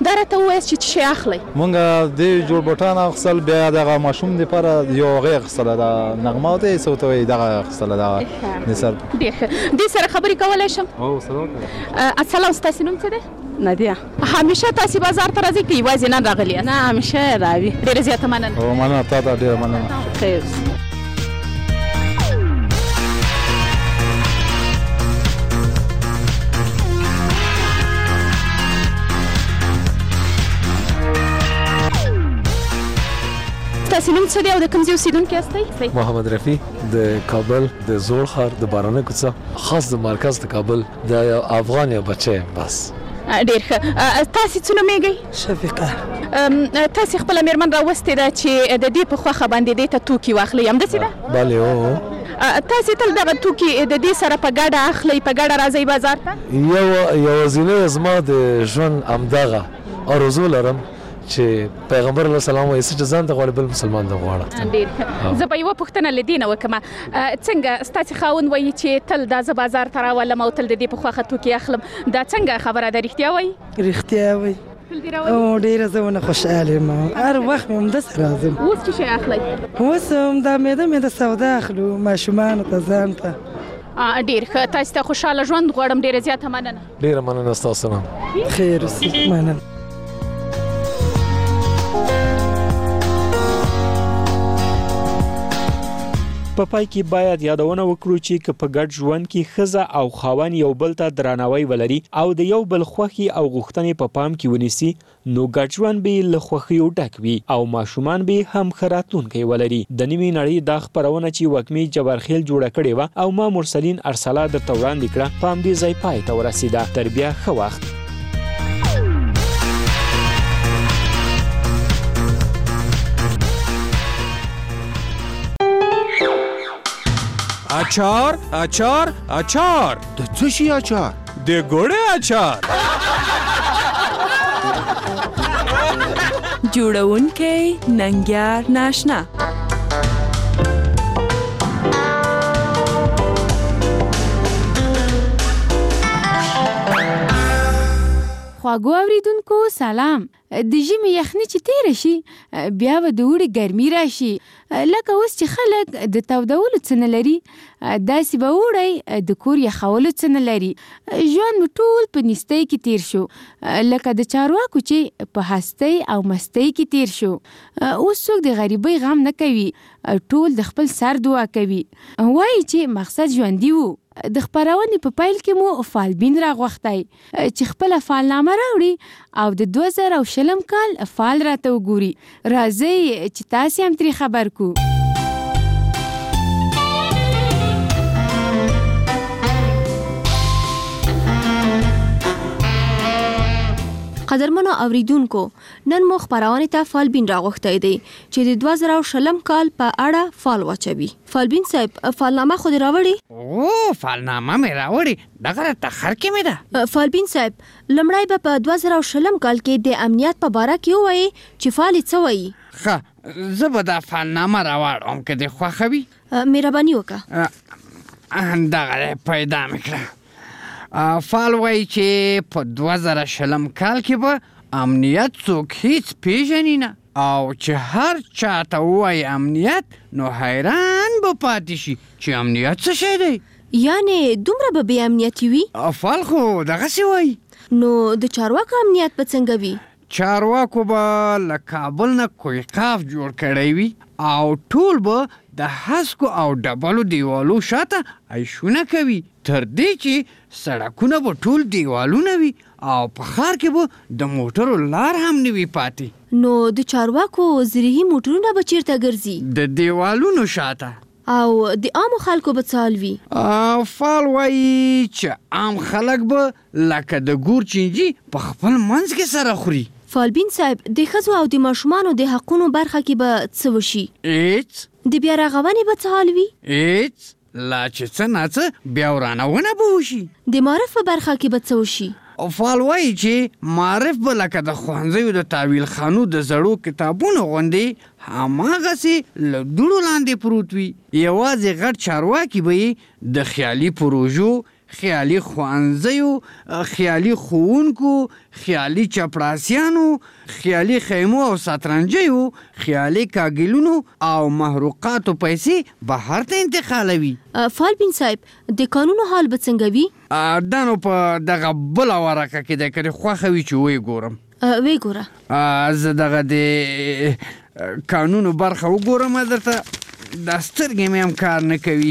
دا راته ووایاست چې څه شی اخلئ؟ مونږ د جوړ بوټان اخیستل، بیا دغه ماشوم دپاره یو هغې اخیستله، د نغمه ته یې څه ورته وایي دغه اخیستله، دغه نثر. ډېر ښه. دې سره خبرې کولی شم؟ او سلام. السلام، ستاسې نوم څه دی؟ نادیه. همیشه تاسې بازار ته راځئ که یوازې نن راغلي یاست؟ نه، همیشه راوي. ډېره زیاته مننه. او مننه، تا ته ډېره مننه. خیر. ستاسې نوم څه دی او د کوم ځای اوسېدونکي یاستئ؟ محمد رفیع د کابل د زوړ ښار د بارانه کوڅه، خاص د مرکز د کابل، د افغان یو بچی یم. بس ډېر ښه. تاسې څه نومېږئ؟ شفیقه. تاسې خپله مېرمن راوستې ده چې د دې په خوښه باندې دې ته توکي واخلئ، همداسې ده؟ بلې هو. تاسې تل دغه توکي د دې سره په ګډه اخلئ، په ګډه راځئ بازار ته؟ یوازینی زما د ژوند همدغه آرزو لرم چې پیغمبر علیه السلام وایي چې ځان ته غواړي بل مسلمان ته غواړه. ډېر ښه. زه به یوه پوښتنه له دې نه وکړم، څنګه ستاسې خاوند وایي چې تل دا زه بازار ته راولم او تل د دې په خوښه توکي اخلم، دا څنګه خبره ده؟ رښتیا وایي؟ رښتیا وایي. او ډېره زه ونه خوشحاله یم، هر وخت مې همداسې راځم. اوس څه شی اخلئ؟ اوس هم دا میده سودا اخلو ماشومانو ته، ځان ته. ډېر ښه. تاسې ته خوشحاله ژوند غواړم. ډېره زیاته مننه. ډېره مننه ستاسو نه. خیر اوسې. مننه. په پای کې باید یادونه وکړو چې که په ګډ ژوند کې ښځه او خاوند یو بل ته درناوی ولري او د یو بل خوښي او غوښتنې په پام کې ونیسي، نو ګډ ژوند به له خوښیو ډک وي او ماشومان به هم ښه راتلونکی ولري. د نیمې نړۍ دا خپرونه چې وږمې جبارخیل جوړه کړې وه او ما مرسلین ارسلا درته وړاندې کړه، په همدې ځای پای ته ورسېده. تر بیا ښه وخت. اچار اچار اچار. د څه شي اچار؟ د ګوړې اچار. جوړونکی ننګیار ناشنا. خواږو اوریدونکو سلام. د ژمي یخني چې تیره شي بیا به د اوړي ګرمي راشي، لکه اوس چې خلک د تودولو څه نه لري داسې به اوړی د کور یخولو څه نه لري. ژوند مو ټول په نیستۍ کې تیر شو، لکه د چارواکو چې په هستۍ او مستۍ کې تیر شو. اوس څوک د غریبۍ غم نه کوي، ټول د خپل سر دعا کوي، وایي چې مقصد ژوندي وو. د خپرونې په پیل کې مو فالبین راغوښتی چې خپله فالنامه راوړي او د 2020 کال فال راته وګوري. راځئ چې تاسې هم ترې خبر کو. قدرمنو اوریدونکو، نن مو خپرونې ته فالبین راغوښتی دی چې د 2020 کال په اړه فال واچوي. فالبین صاحب، فالنامه خو دې راوړې؟ او فالنامه مې راوړې، دغه راته خر کې مې ده. فالبین صاحب، لومړی به په 2020 کال کې د امنیت په باره کې ووایي چې فال یې څه وایي. ښه، زه به دا فالنامه راوړم که دې خوښه وي. مهرباني وکړه. دغه پیدا مې کړه. فال وایي چې په 2020 کال کې به امنیت څوک هیڅ پیژني نه، او چې هر چاته ووایي امنیت نو حیران به پاتې شي چې امنیت څه شی دی. یعنې دومره به بې امنیتي وي؟ فال خو دغسې وایي. نو د چارواکو امنیت به څنګه وي؟ چارواکو به له کابل نه کویقاف جوړ کړی وي او ټول به د هسکو او ډبلو دیوالو شاته عیشونه کوي، تر دې چې سړکونه به ټول دیوالونه وي او په ښار کې به د موټرو لار هم نه وي پاتې. نو د چارواکو زرهي موټرونه به چیرته ګرځي؟ د دیوالونو شاته. او د عامو خلکو به څه حال وي؟ فال وایي چې عام خلک به لکه د ګور چینجي په خپل منځ کې سره خوري. فالبین صاحب، د ښځو او د ماشومانو د حقونو برخه کې به څه وشي؟ هیڅ. د بیا رغونې به څه حال وي؟ هیڅ، لا چې څه ناڅه بیا ورانونه به وشي. د معارف په برخه کې به څه وشي؟ فال وایي چې معارف به لکه د ښوونځیو د تاویل خانو د زړو کتابونو غوندې هماغسې له دوړو لاندې پروت وي. یوازې غټ چارواکي به یې د خیالي پروژو خیالي ښوونځیو، خیالي ښوونکو، خیالي چپړاسیانو، خیالي خیمو او ساترنجیو، خیالي کاګلونو او محروقاتو پیسې بهر ته انتقالوي. فالبین صاحب د قانونو حال به څنګه وي؟ دا نو په دغه بله ورقه کې دی، که دې خوښه وي چې ویې ګورم. ویې ګوره. زه دغه د قانونو برخه وګورم درته. دا سترګې مې هم کار نه کوي.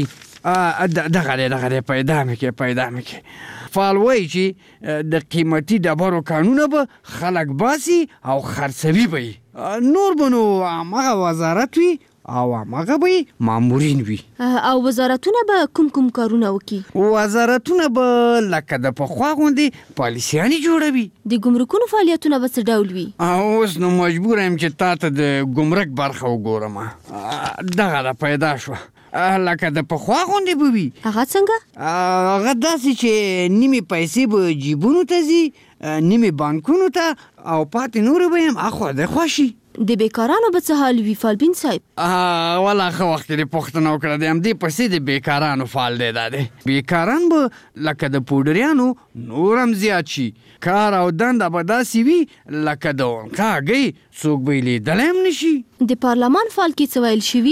دغه دی پیدا مې کې. فال وایي چې د قیمتي ډبرو کانونه به خلک باسي او خرڅوي به یې. نور به نو همغه وزارت وي او همغه به مامورین وي. او وزارتونه به کوم کارونه وکړي؟ وزارتونه به لکه د پخوا غوندې پالیسیانې جوړوي. د ګمرکونو فعالیتونه به څه ډول وي؟ اوس نو مجبور یم چې تا ته د ګمرک برخه وګورم. دغه د پیدا شوه لکه د پخوا غوندې به وي. هغه څنګه؟ هغه داسې چې نیمې پیسې به جیبونو ته ځي، نیمې بانکونو ته، او پاتې نورې به هم اخوا دخوا شي. د بیکارانو به څه حال وي فالبین صاحب؟ والا ښه وخت کې دې پوښتنه وکړه. د همدې پسې د بیکارانو فال دی دا دی. بیکاران به لکه د پوډریانو نور هم زیات شي. کار او دنده به داسې وي لکه د ونقه هګۍ، څوک به یې لیدلی هم نه شي. د پارلمان فال کې څه ویل شوي؟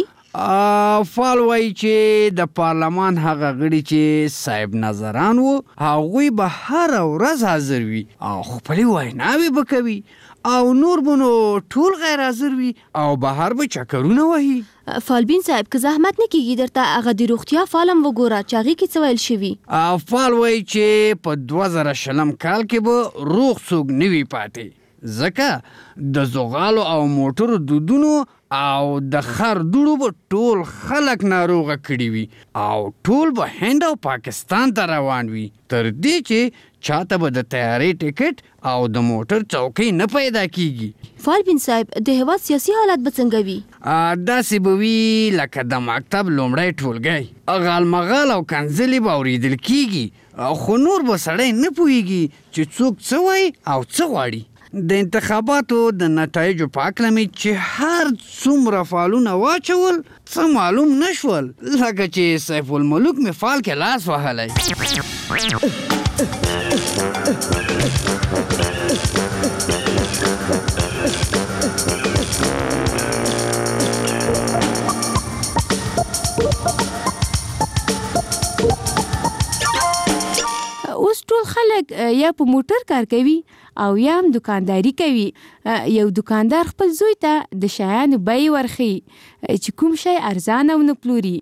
فال وایي چې د پارلمان هغه غړي چې صاحب نظران وو، هغوی به هره ورځ حاضر وي او خپلې ویناوې به کوي، او نور به نو ټول غیر حاضر وي او بهر به چکرونه وهي. فالبین صاحب که زحمت نه کېږي درته هغه د روغتیا فال هم وګوره چې هغې کې څه ویل شوي. فال وایي چې په 2020 کال کې به روغ څوک نه وي پاتې، ځکه د زغالو او موټرو دودونو او د خر دوړو به ټول خلک ناروغه کړي وي او ټول به هند او پاکستان ته روان وي، تر دې چې چاته به د طیارې ټکټ او د موټر چوکۍ نه پیدا کیږي. فالبین صاحب د هېواد سیاسي حالت به څنګه وي؟ داسې به وي لکه د مکتب لومړی ټولګی، غالمغال او کنځلې به اورېدل کیږي، خو نور به سړی نه پوهېږي چې څوک څه وایي او څه غواړي. د انتخاباتو د نتایجو په هکله مې چې هر څومره فالونه واچول څه معلوم نه شول، لکه چې سیف الملوک مې فال کې لاس وهلی. اوس ټول خلک یا په موټر کار کوي او یا هم دکانداری کوي. یو دکاندار خپل زوی ته د شیانو بیې ورښیي چې کوم شی ارزانه او نه پلوري.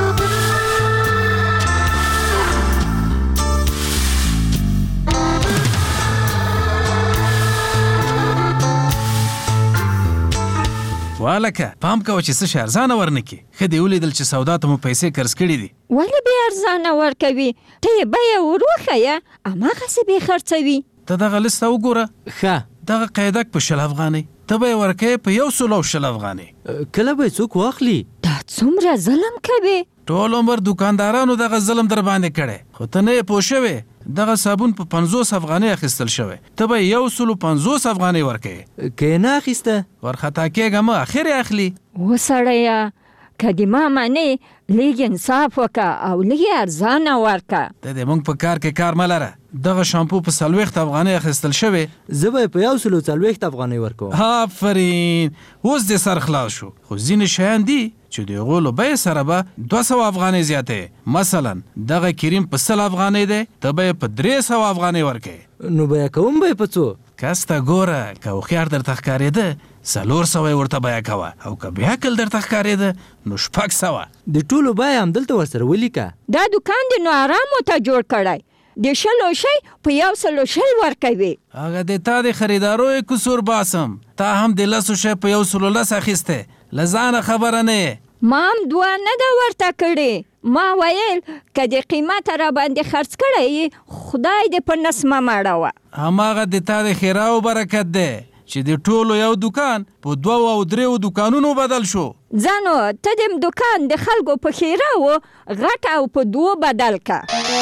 والکه پام کوه چې څه شی ارزانه ورنکي. ښه دې ولیدل چې سودا ته مو پیسې قرض کړي دي. ولې بې ارزانه ورکوي؟ ته یې بیه وروښیه، هماغسې بې خرڅوي. ته دغه لسته وګوره. ښه دغه قیدک په 100 افغانۍ، ته به یې ورکوې په 110 افغانۍ. کله به یې څوک واخلي؟ دا څومره ظلم کوي. ټول عمر دوکاندارانو دغه ظلم در باندې کړی، خو ته نه یې پوه شوې. دغه صابون په 50 افغانۍ اخیستل شوی، ته به 150 افغانۍ ورکوې. که یې نه اخیسته ورخطا کېږه مه، اخر یې اخلي. وسړیه که دې ما منې لږ انصاف وکړه او لږ ارزانه ورکړه. ته دې موږ په کار کې کار مه لره. دغه شامپو په 40 افغانۍ اخیستل شوی، زه به یې په 140 افغانۍ ورکوم. آفرین، اوس دې سر خلاص شو. خو ځینې شیان دي چې د هغو له بیې سره به 200 افغانۍ زیاتې. مثلا دغه کریم په 100 افغانۍ دی، ته به یې په 300 افغانۍ ورکوې. نو بیه کوم به یې په څو؟ کس ته ګوره، که هوښیار درته ښکارېده 400 یې ورته بیه کوه، او که بې عقل درته ښکارېده نو 600. د ټولو بیه همدلته ورسره ولیکه. دا دوکان دې نو ارامو ته جوړ کړی، د 100 شی په 110 ورکوي. هغه د تا د خریدارو قصور باسم، تا هم د 100 شی په 110 اخیسته، له ځانه خبره نه یې. ما هم 2 نه ده ورته کړې. ما ویل که د قیمت را باندې خرڅ کړی خدای دې په نس مه مړوه. هماغه د تا د خیراو برکت دی چې د ټولو یو دکان په 2 او 3 دکانونو بدل شو. ځانو ته دې دکان د خلکو په خیراو غټ او په 2 بدل که.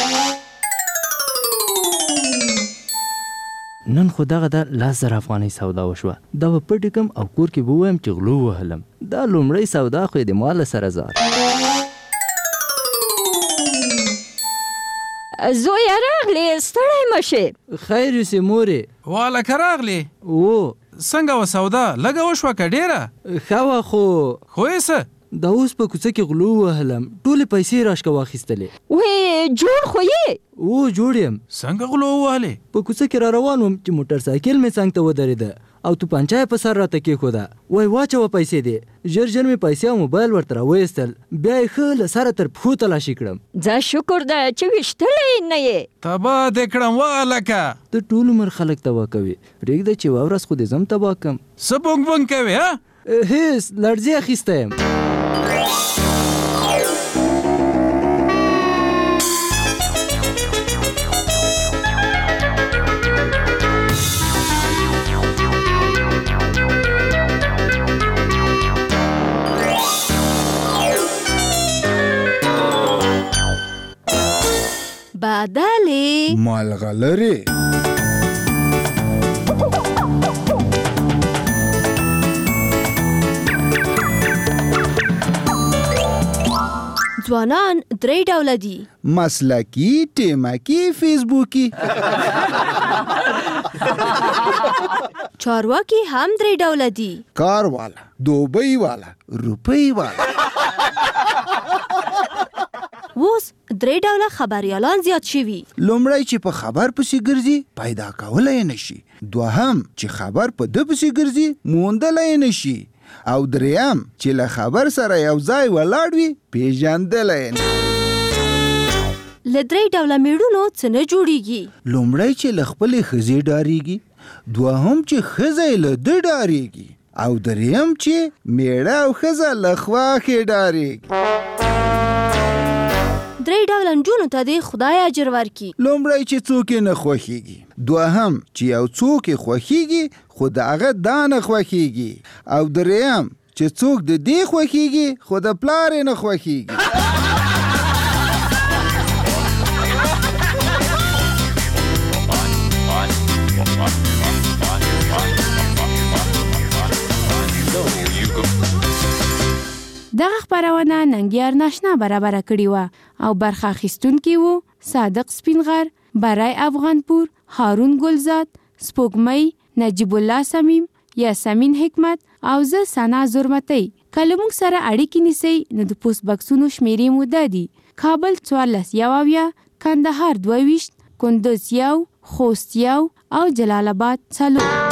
نن خو دغه د 10,000 افغانۍ سودا وشوه. دا به پټې کم او کور کې به ووایم چې غلو وهلم. دا لومړی سودا خو یې د مال سره زار. زویه راغلې ستړی مه شې. خیر یوسې مورې. والکه راغلې. څنګه وه سودا لږه وشوه که ډېره؟ ښه وه خو یې څه؟ دا اوس په کوڅه کې غلو وهلم، ټولې پیسې راشکه واخیستلې. وې جوړ خو یې؟ جوړ یم. څنګه غلو ووهلې؟ په کوڅه کې را روان وم چې موټر سایکل مې څنګ ته ودرېده او توپانچه یې په سر راته کېښوده. وایي واچوه پیسې دې. ژر مې پیسې او موبایل ورته راویستل، بیا یې ښه له سره تر پښو تلاشي کړم. ځه شکر ده چې ویشتلی نه یې. تباه دې کړم والکه. ته ټول عمر خلک تباه کوې، پرېږده چې یوه ورځ خو دې زه هم تباه کړم. څه بونګ بونګ کوې ها؟ هېڅ لړزې اخیستی یم. بدلې مالغلرې ځوانان 3 ډوله دي: مسلکي، ټیمکي، فیسبوکي. چارواکي هم 3 ډوله دي: کار والا، دوبۍ والا، روپۍ والا. اوس 3 ډوله خبریالان زیات شوي. لومړی چې په خبر پسې ګرځي پیدا کولی یې نشي، دوهم چې خبر په ده پسې ګرځي موندلی یې نشي، او دریم چې له خبر سره یو ځای ولاړ وي پیژندلی یې نه. له 3 ډوله میړونو څه نه جوړیږي. لومړی چې له خپلې ښځې ډارېږي، دوهم چې ښځه یې له ده ډارېږي، او دریم چې میړه او ښځه له خواښې ډارېږي. 3 ډوله نجونو ته دې خدای اجر ورکړي. لومړی چې څوک یې نه خوښېږي، دوهم چې یو څوک یې خوښېږي خو د هغه دا نه خوښېږي، او دریم چې څوک د دې خوښېږي خو د پلار یې نه خوښېږي. دغه خپرونه ننګیار ناشنا برابره کړې وه او برخه اخیستونکي وو صادق سپینغر، برای افغانپور، هارون ګلزاد، سپوږمۍ، نجیب الله سمیم، یاسمین حکمت او زه ثنا زرمتۍ. که له موږ سره اړیکې نیسئ نو د پوسټ بکسونو شمیرې مو دا دي: کابل 14 کندهار 22 کندوز 1 خوست 1 او جلال آباد 4.